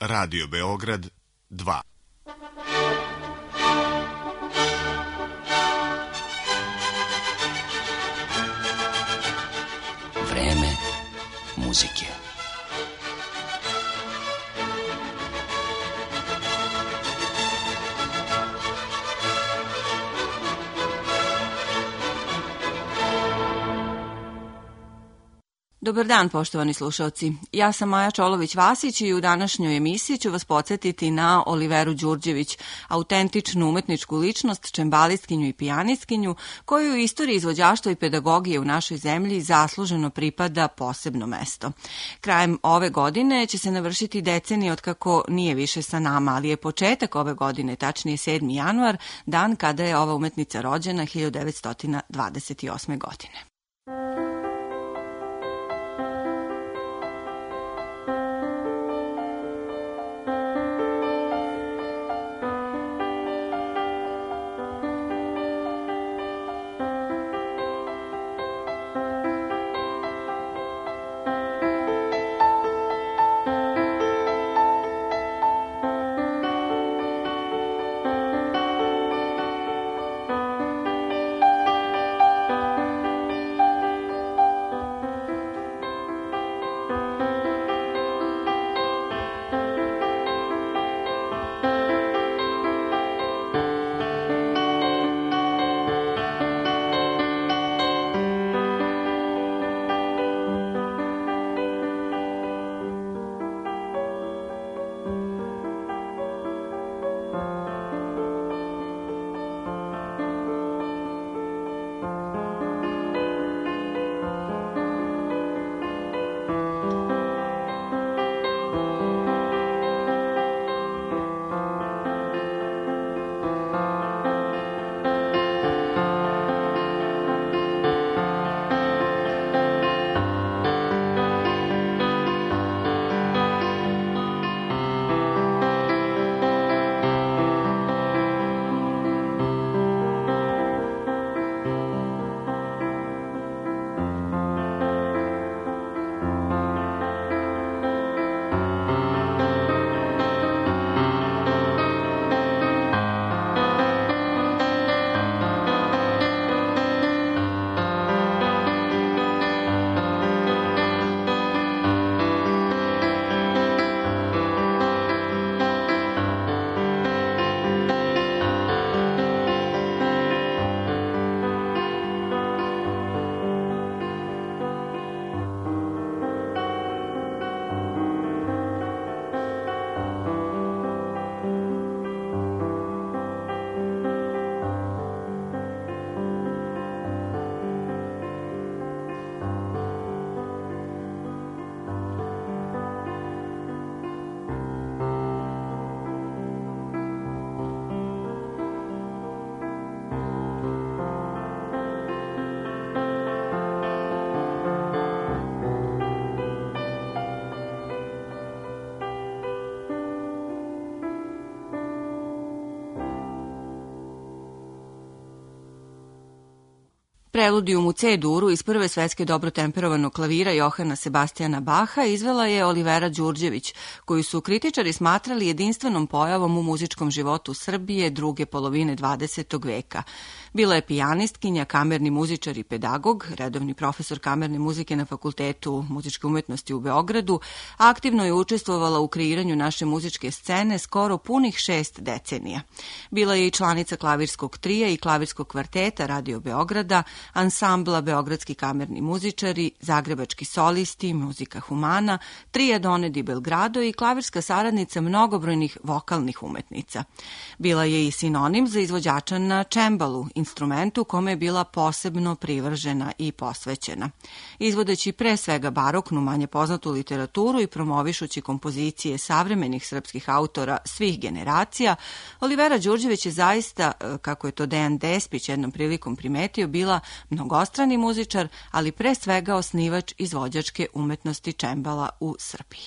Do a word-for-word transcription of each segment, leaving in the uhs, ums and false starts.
Radio Beograd dva. Vreme muzike. Dobar dan, poštovani slušalci. Ja sam Maja Čolović-Vasić i u današnjoj emisiji ću vas podsjetiti na Oliveru Đurđević, autentičnu umetničku ličnost, čembalistkinju i pijanistkinju, koju u istoriji izvođaštva i pedagogije u našoj zemlji zasluženo pripada posebno mesto. Krajem ove godine će se navršiti decenije od kako nije više sa nama, ali je početak ove godine, tačnije sedmi januar, dan kada je ova umetnica rođena hiljadu devetsto dvadeset osme. godine. Preludijum u C-duru iz prve svetske dobro temperovanog klavira Johana Sebastijana Baha izvela je Olivera Đurđević, koju su kritičari smatrali jedinstvenom pojavom u muzičkom životu Srbije druge polovine dvadesetog veka. Bila je pijanistkinja, kamerni muzičar i pedagog, redovni profesor kamerne muzike na Fakultetu muzičke umetnosti u Beogradu, aktivno je učestvovala u kreiranju naše muzičke scene skoro punih šest decenija. Bila je i članica klavirskog trija i klavirskog kvarteta Radio Beograda, ansambla Beogradski kamerni muzičari, Zagrebački solisti, Muzika humana, trija Donedi Belgrado i klavirska saradnica mnogobrojnih vokalnih umetnica. Bila je i sinonim za izvođača na čembalu, instrumentu kome je bila posebno privržena i posvećena. Izvodeći pre svega baroknu, manje poznatu literaturu i promovišući kompozicije savremenih srpskih autora svih generacija, Olivera Đurđević je zaista, kako je to Dejan Despić jednom prilikom primetio, bila mnogostrani muzičar, ali pre svega osnivač izvođačke umetnosti čembala u Srbiji.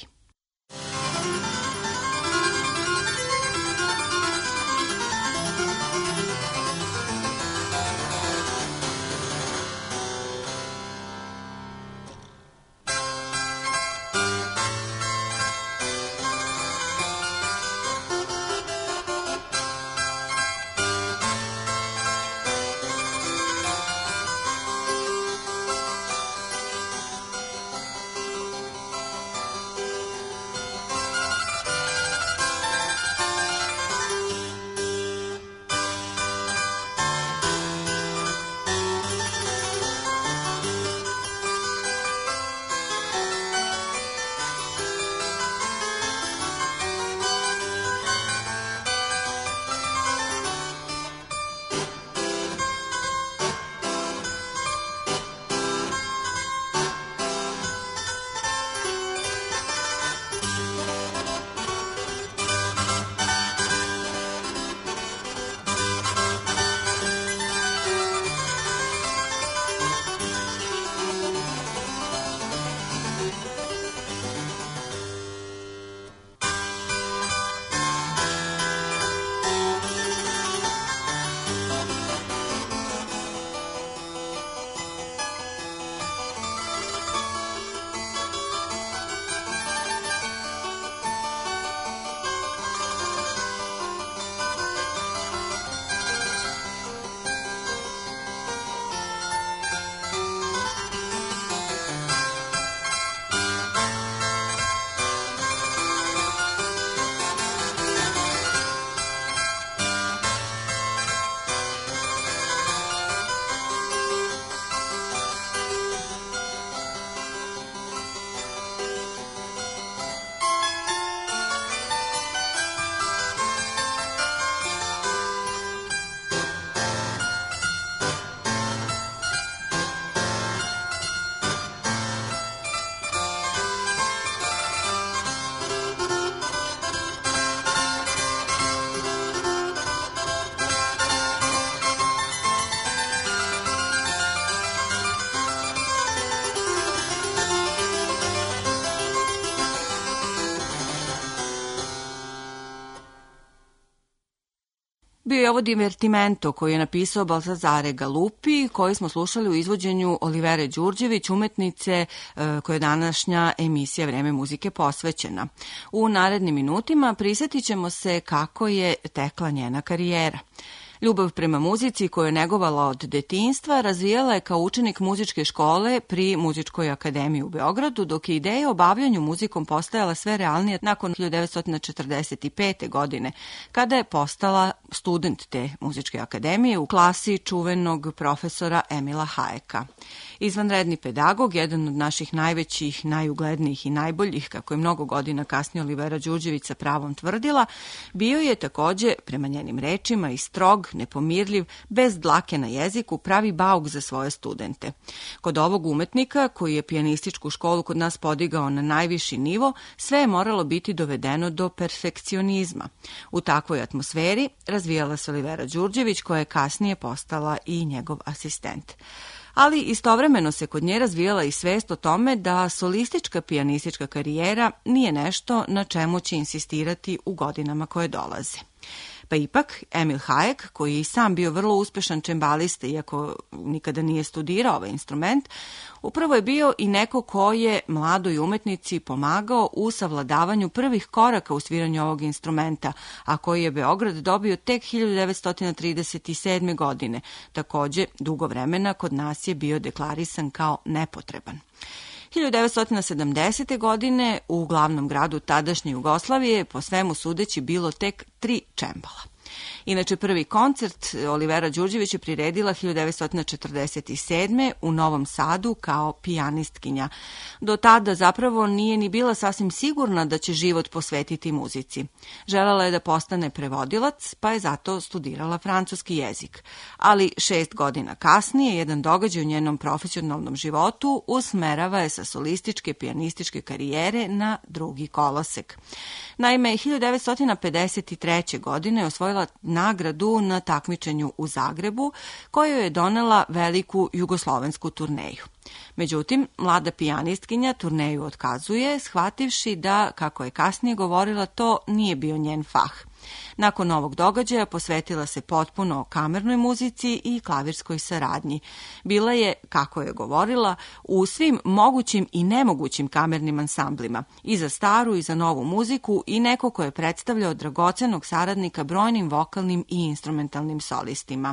Bio je ovo divertimento koji je napisao Baltazare Galupi, koji smo slušali u izvođenju Olivere Đurđević, umetnice koja je današnja emisija Vreme muzike posvećena. U narednim minutima prisjetit ćemo se kako je tekla njena karijera. Ljubav prema muzici koju je negovala od detinjstva razvijala je kao učenik muzičke škole pri Muzičkoj akademiji u Beogradu, dok je ideja o bavljanju muzikom postajala sve realnije nakon hiljadu devetsto četrdeset pete. godine, kada je postala student te Muzičke akademije u klasi čuvenog profesora Emila Hajeka. Izvanredni pedagog, jedan od naših najvećih, najuglednijih i najboljih, kako je mnogo godina kasnije Olivera Đurđević sa pravom tvrdila, bio je takođe, prema njenim rečima, i strog, nepomirljiv, bez dlake na jeziku, pravi bauk za svoje studente. Kod ovog umetnika, koji je pijanističku školu kod nas podigao na najviši nivo, sve je moralo biti dovedeno do perfekcionizma. U takvoj atmosferi razvijala se Olivera Đurđević, koja je kasnije postala i njegov asistent. Ali istovremeno se kod nje razvijala i svest o tome da solistička pijanistička karijera nije nešto na čemu će insistirati u godinama koje dolaze. Pa ipak, Emil Hajek, koji je i sam bio vrlo uspešan čembalista, iako nikada nije studirao ovaj instrument, upravo je bio i neko ko je mladoj umetnici pomagao u savladavanju prvih koraka u sviranju ovog instrumenta, a koji je Beograd dobio tek hiljadu devetsto trideset sedme. godine. Takođe, dugo vremena kod nas je bio deklarisan kao nepotreban. hiljadu devetsto sedamdesete. godine u glavnom gradu tadašnje Jugoslavije po svemu sudeći bilo tek tri čembala. Inače, prvi koncert Olivera Đurđević je priredila hiljadu devetsto četrdeset sedme. u Novom Sadu kao pijanistkinja. Do tada zapravo nije ni bila sasvim sigurna da će život posvetiti muzici. Želela je da postane prevodilac, pa je zato studirala francuski jezik. Ali šest godina kasnije, jedan događaj u njenom profesionalnom životu usmerava je sa solističke pijanističke karijere na drugi kolosek. Naime, hiljadu devetsto pedeset treće. godine je osvojila nagradu na takmičenju u Zagrebu, koju je donela veliku jugoslovensku turneju. Međutim, mlada pijanistkinja turneju otkazuje, shvativši da, kako je kasnije govorila, to nije bio njen fah. Nakon ovog događaja posvetila se potpuno kamernoj muzici i klavirskoj saradnji. Bila je, kako je govorila, u svim mogućim i nemogućim kamernim ansamblima, i za staru i za novu muziku, i neko ko je predstavljao dragocenog saradnika brojnim vokalnim i instrumentalnim solistima.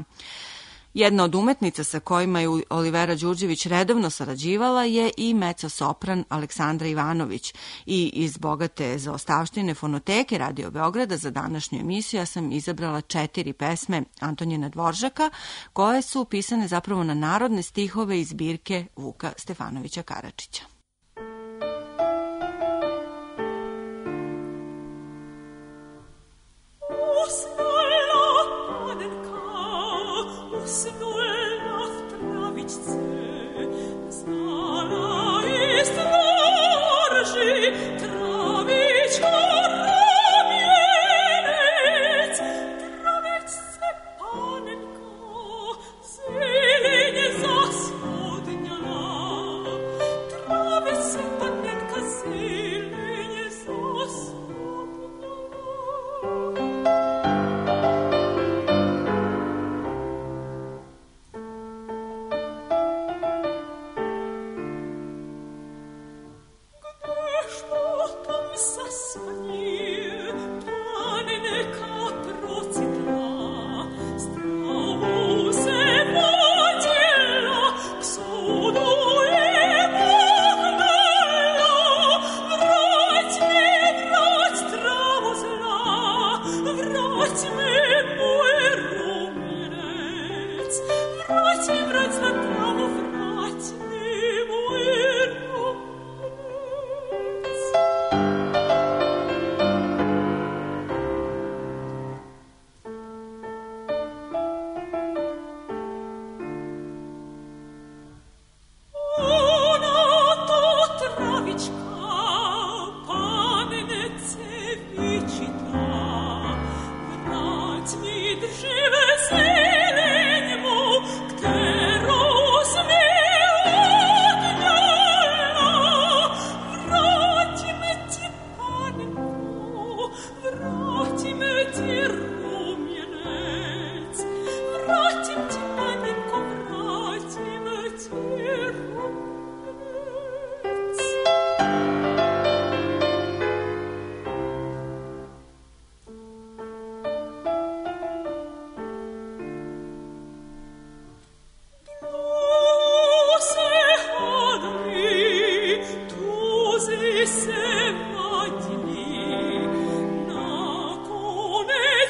Jedna od umetnica sa kojima je Olivera Đurđević redovno sarađivala je i mezzo-sopran Aleksandra Ivanović, i iz bogate zaostavštine fonoteke Radio Beograda za današnju emisiju ja sam izabrala četiri pesme Antonijina Dvoržaka, koje su pisane zapravo na narodne stihove iz zbirke Vuka Stefanovića Karadžića. Vrati me ti rumjene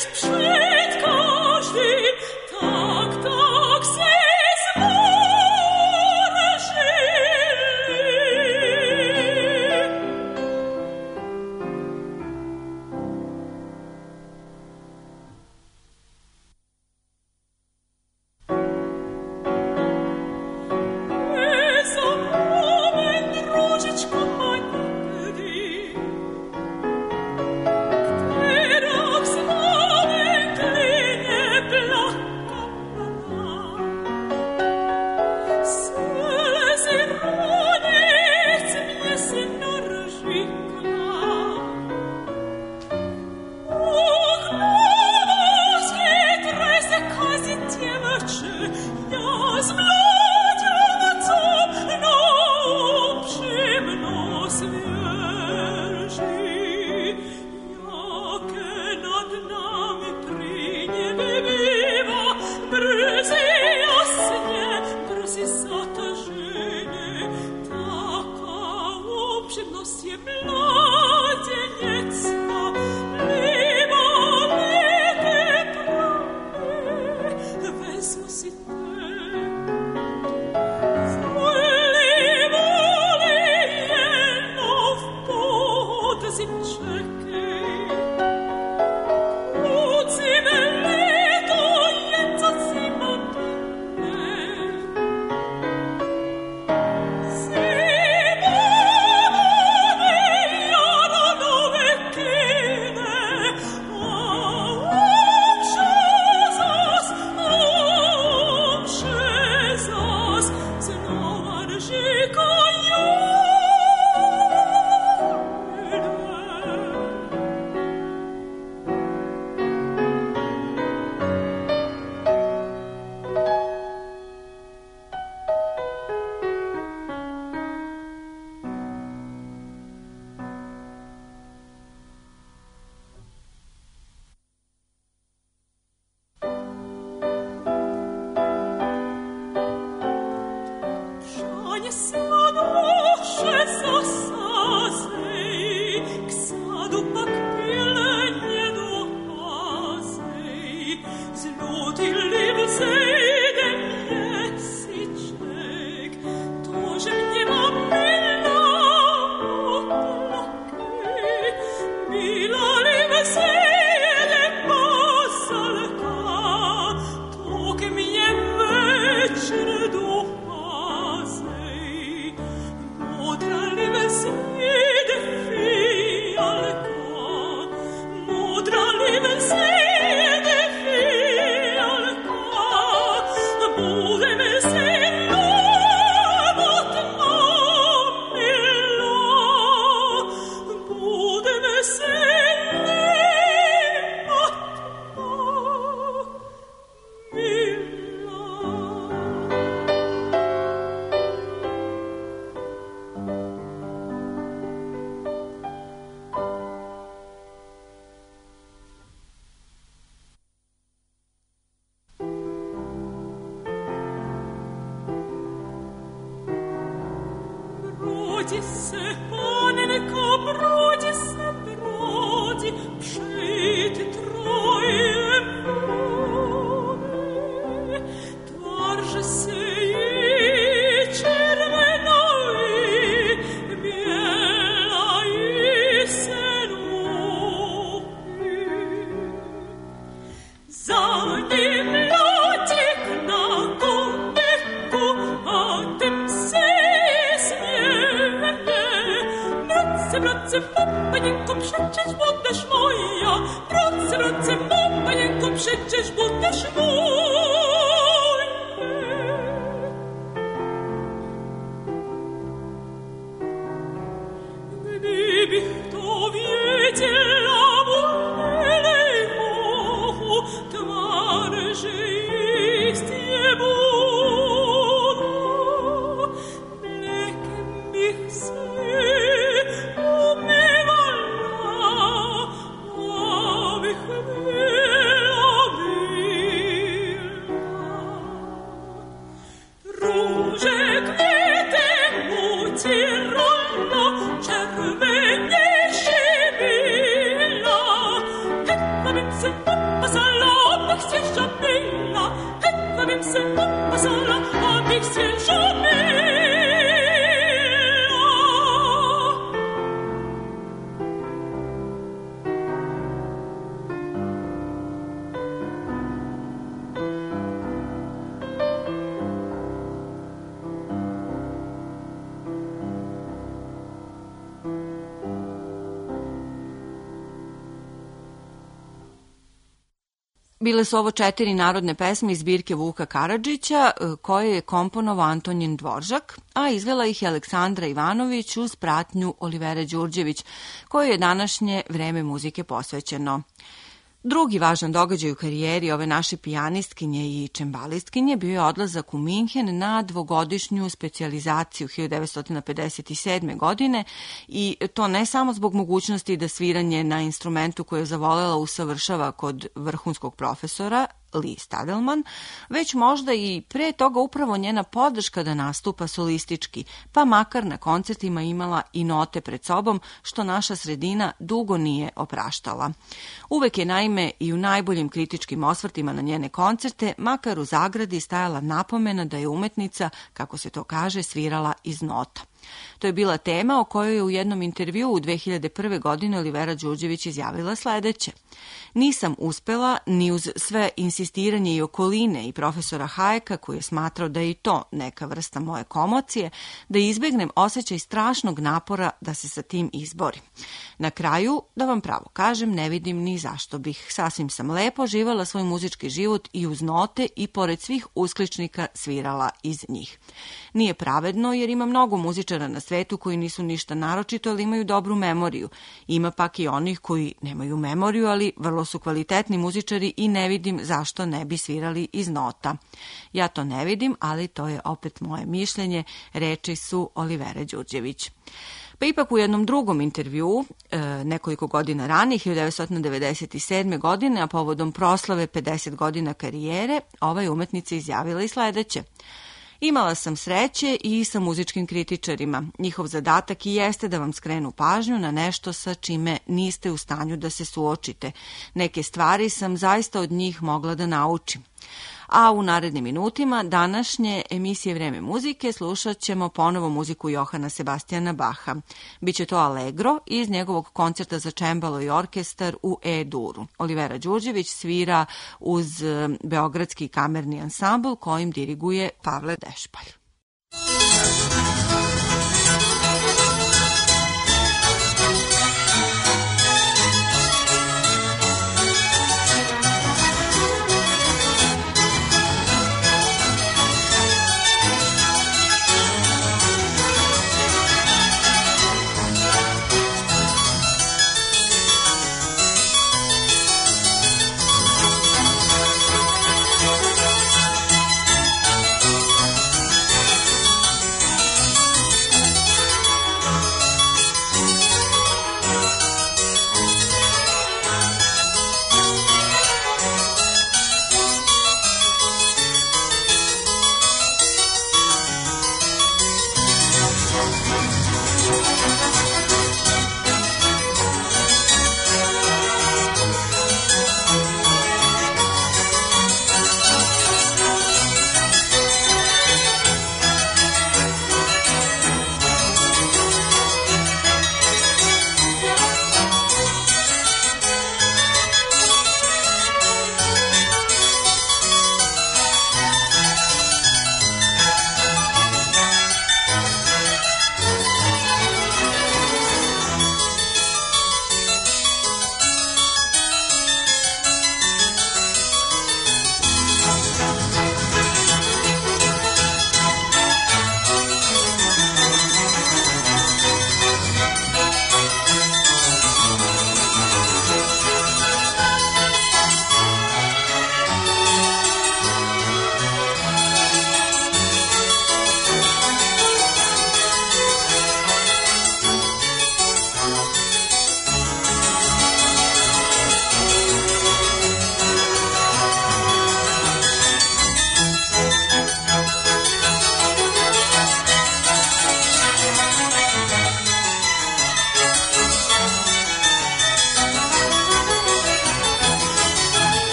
Cervegni scivilla, e la ich sie jamais là, etwa même ce monde passant là, hab ich sie jamais là. Bile su ovo četiri narodne pesme iz zbirke Vuka Karadžića, koje je komponovao Antonin Dvoržak, a izvela ih je Aleksandra Ivanović uz pratnju Olivere Đurđević, kojoj je današnje vreme muzike posvećeno. Drugi važan događaj u karijeri ove naše pijanistkinje i čembalistkinje bio je odlazak u Minhen na dvogodišnju specijalizaciju hiljadu devetsto pedeset sedme. godine i to ne samo zbog mogućnosti da sviranje na instrumentu koje je zavolela usavršava kod vrhunskog profesora Lee Stadelman, već možda i pre toga upravo njena podrška da nastupa solistički, pa makar na koncertima imala i note pred sobom, što naša sredina dugo nije opraštala. Uvek je naime i u najboljim kritičkim osvrtima na njene koncerte, makar u zagradi stajala napomena da je umetnica, kako se to kaže, svirala iz nota. To je bila tema o kojoj je u jednom intervjuu u dve hiljade prve. godine Olivera Đurđević izjavila sledeće. Nisam uspela ni uz sve insistiranje i okoline i profesora Hayeka, koji je smatrao da je i to neka vrsta moje komocije, da izbegnem osjećaj strašnog napora da se sa tim izborim. Na kraju, da vam pravo kažem, ne vidim ni zašto bih. Sasvim sam lepo živala svoj muzički život i uz note i pored svih uskličnika svirala iz njih. Nije pravedno jer ima mnogo muzičara na svetu koji nisu ništa naročito, ali imaju dobru memoriju. Ima pak i onih koji nemaju memoriju, ali vrlo su kvalitetni muzičari i ne vidim zašto ne bi svirali iz nota. Ja to ne vidim, ali to je opet moje mišljenje, reči su Olivere Đurđević. Pa ipak u jednom drugom intervjuu, e, nekoliko godina ranije, hiljadu devetsto devedeset sedme. godine, a povodom proslave pedeset godina karijere, ova je umetnica izjavila i sledeće. Imala sam sreće i sa muzičkim kritičarima. Njihov zadatak i jeste da vam skrenu pažnju na nešto sa čime niste u stanju da se suočite. Neke stvari sam zaista od njih mogla da naučim. A u narednim minutima današnje emisije Vreme muzike slušat ćemo ponovo muziku Johana Sebastijana Baha. Biće to Allegro iz njegovog koncerta za čembalo i orkestar u E-duru. Olivera Đurđević svira uz Beogradski kamerni ansambl kojim diriguje Pavle Dešpalj.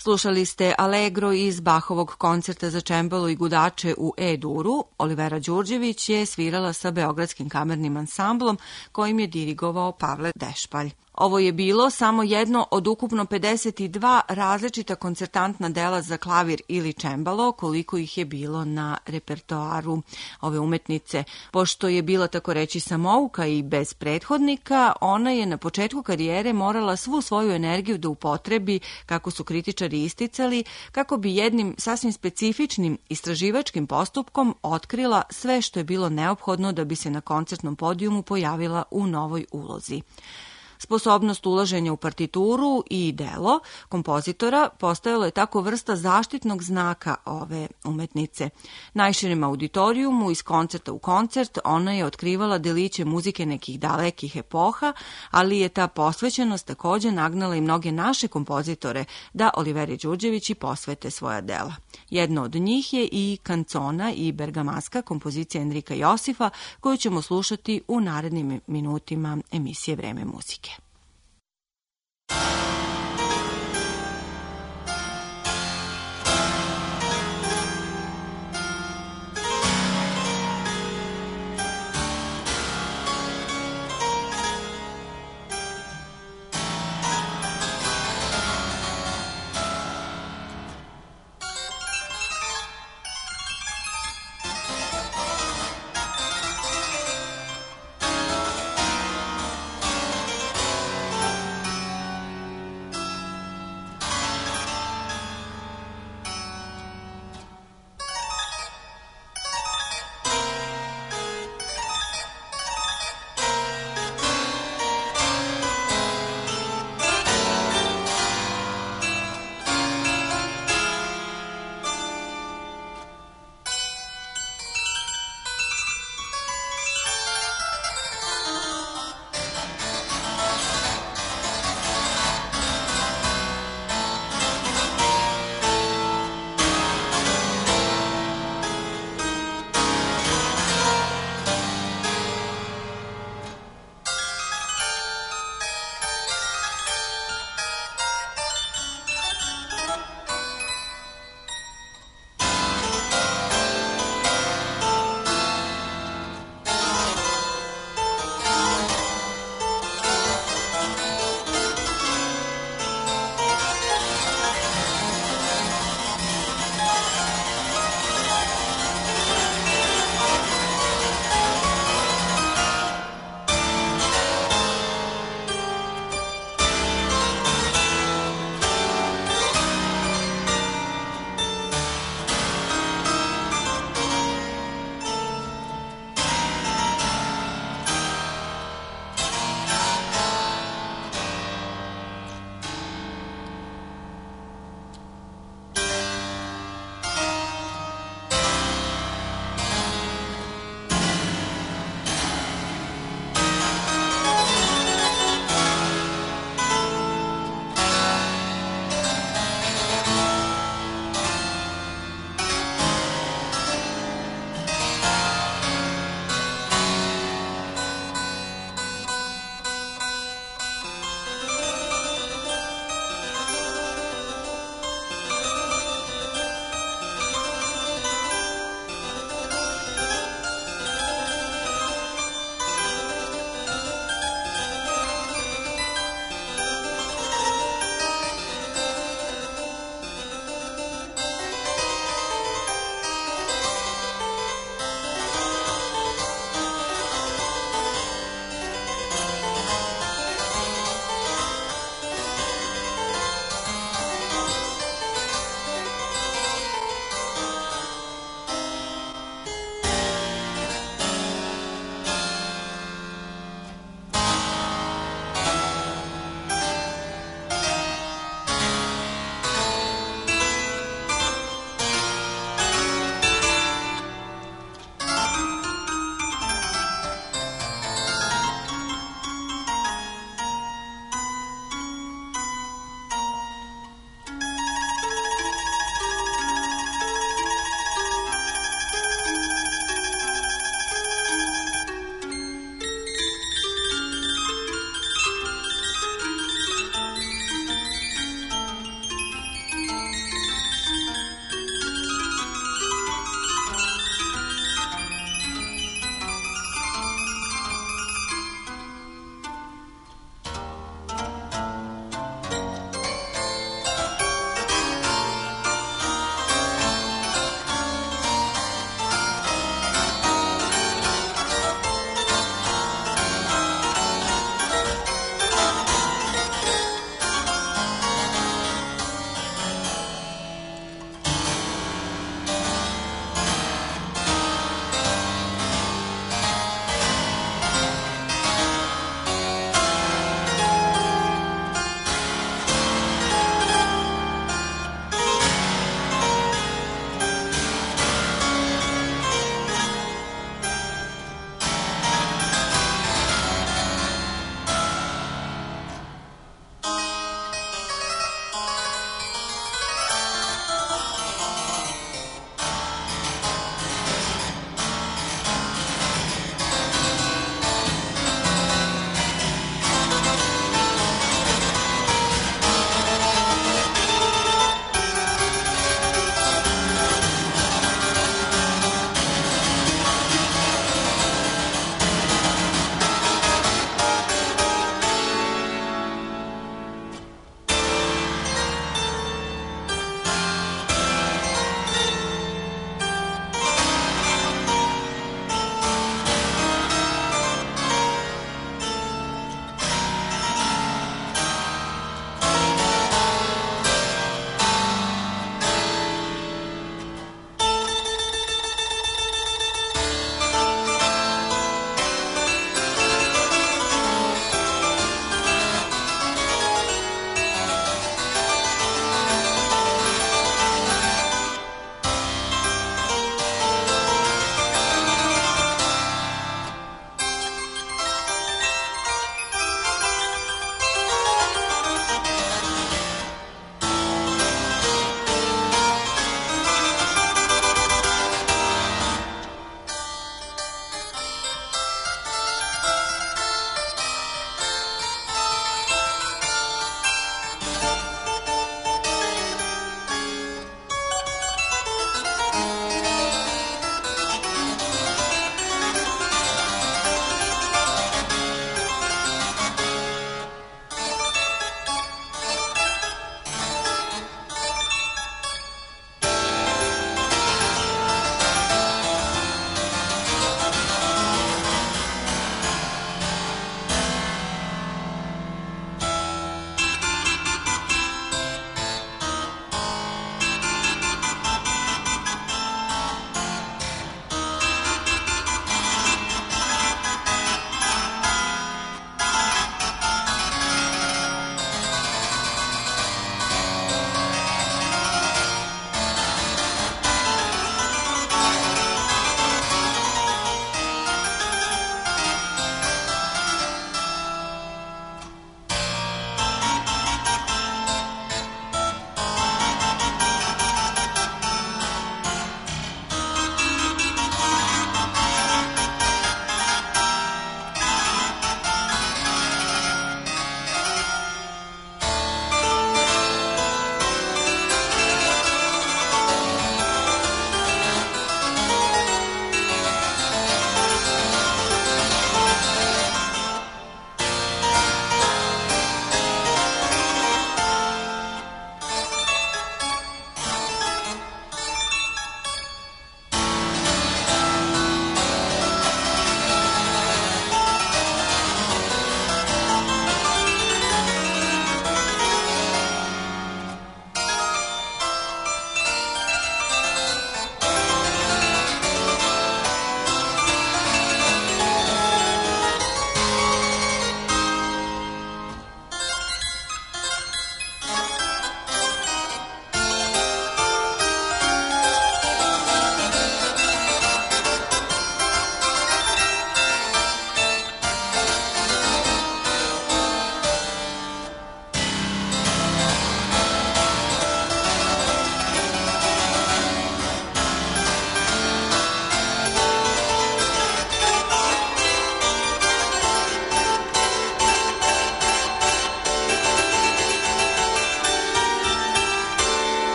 Slušali ste Allegro iz Bachovog koncerta za čembalo i gudače u E-duru. Olivera Đurđević je svirala sa Beogradskim kamernim ansamblom kojim je dirigovao Pavle Dešpalj. Ovo je bilo samo jedno od ukupno pedeset dva različita koncertantna dela za klavir ili čembalo, koliko ih je bilo na repertoaru ove umetnice. Pošto je bila tako reći samouka i bez prethodnika, ona je na početku karijere morala svu svoju energiju da upotrebi, kako su kritičari isticali, kako bi jednim sasvim specifičnim istraživačkim postupkom otkrila sve što je bilo neophodno da bi se na koncertnom podijumu pojavila u novoj ulozi. Sposobnost ulaženja u partituru i delo kompozitora postojalo je tako vrsta zaštitnog znaka ove umetnice. Najširem auditorijumu iz koncerta u koncert ona je otkrivala deliće muzike nekih dalekih epoha, ali je ta posvećenost takođe nagnala i mnoge naše kompozitore da Oliveri Đurđević i posvete svoja dela. Jedno od njih je i Kancona i Bergamaska, kompozicija Enrika Josifa, koju ćemo slušati u narednim minutima emisije Vreme muzike.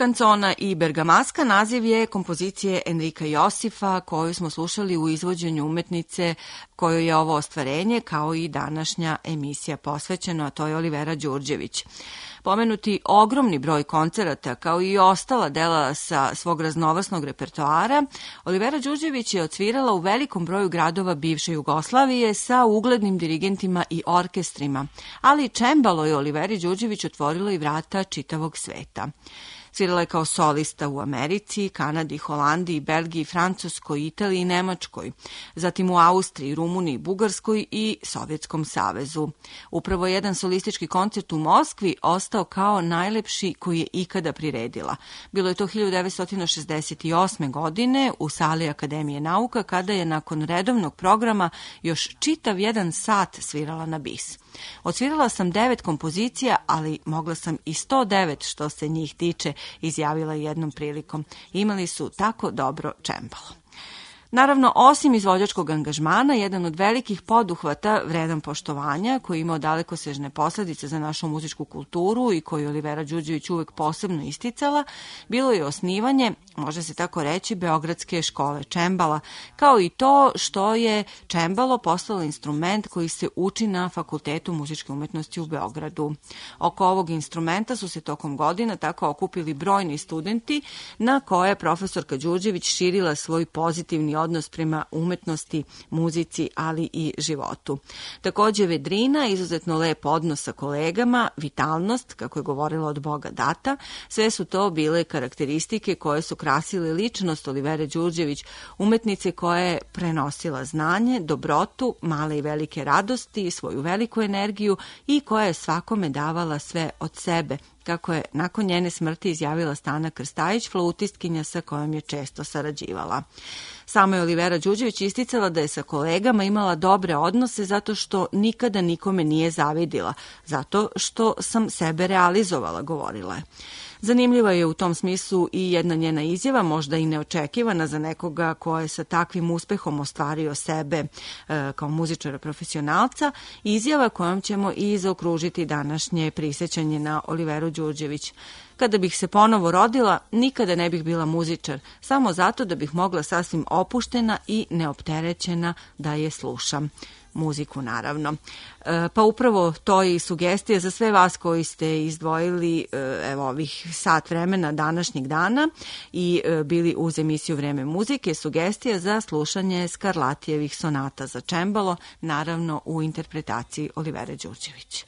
Kancona i Bergamaska naziv je kompozicije Enrika Josifa koju smo slušali u izvođenju umetnice kojoj je ovo ostvarenje kao i današnja emisija posvećena, a to je Olivera Đurđević. Pomenuti ogromni broj koncerata kao i ostala dela sa svog raznovrsnog repertoara, Olivera Đurđević je odsvirala u velikom broju gradova bivše Jugoslavije sa uglednim dirigentima i orkestrima, ali čembalo je Oliveri Đurđević otvorilo i vrata čitavog sveta. Svirala je kao solista u Americi, Kanadi, Holandiji, Belgiji, Francuskoj, Italiji i Nemačkoj, zatim u Austriji, Rumuniji, Bugarskoj i Sovjetskom savezu. Upravo jedan solistički koncert u Moskvi ostao kao najlepši koji je ikada priredila. Bilo je to hiljadu devetsto šezdeset osme. godine u sali Akademije nauka, kada je nakon redovnog programa još čitav jedan sat svirala na bis. Odsvirala sam devet kompozicija, ali mogla sam i sto devet što se njih tiče, izjavila jednom prilikom. Imali su tako dobro čembalo. Naravno, osim izvođačkog angažmana, jedan od velikih poduhvata vredan poštovanja, koji je imao dalekosežne posledice za našu muzičku kulturu i koju Olivera Đurđević uvek posebno isticala, bilo je osnivanje, može se tako reći, Beogradske škole čembala, kao i to što je čembalo postalo instrument koji se uči na Fakultetu muzičke umetnosti u Beogradu. Oko ovog instrumenta su se tokom godina tako okupili brojni studenti na koje je profesorka Đurđević širila svoj pozitivni odnos prema umetnosti, muzici, ali i životu. Takođe vedrina, izuzetno lep odnos sa kolegama, vitalnost, kako je govorila od Boga data, sve su to bile karakteristike koje su krasile ličnost Olivere Đurđević, umetnice koja je prenosila znanje, dobrotu, male i velike radosti, svoju veliku energiju i koja je svakome davala sve od sebe, kako je nakon njene smrti izjavila Stana Krstajić, flautistkinja sa kojom je često sarađivala. Sama je Olivera Đurđević isticala da je sa kolegama imala dobre odnose zato što nikada nikome nije zavidila, zato što sam sebe realizovala, govorila je. Zanimljiva je u tom smislu i jedna njena izjava, možda i neočekivana za nekoga ko je sa takvim uspehom ostvario sebe e, kao muzičara profesionalca, izjava kojom ćemo i zaokružiti današnje prisećanje na Oliveru Đurđević. Kada bih se ponovo rodila, nikada ne bih bila muzičar, samo zato da bih mogla sasvim opuštena i neopterećena da je slušam. Muziku, naravno. E, pa upravo to je i sugestija za sve vas koji ste izdvojili e, evo ovih sat vremena današnjeg dana i e, bili uz emisiju Vreme muzike, sugestija za slušanje Skarlatijevih sonata za čembalo, naravno u interpretaciji Olivere Đurđević.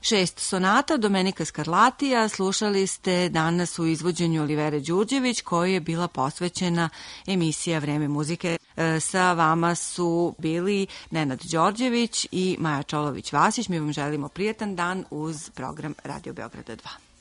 Šest sonata Domenika Scarlatija slušali ste danas u izvođenju Olivere Đurđević, koji je bila posvećena emisija Vreme muzike. E, sa vama su bili Nenad Đorđević i Maja Čolović-Vasić. Mi vam želimo prijatan dan uz program Radio Beograda dva.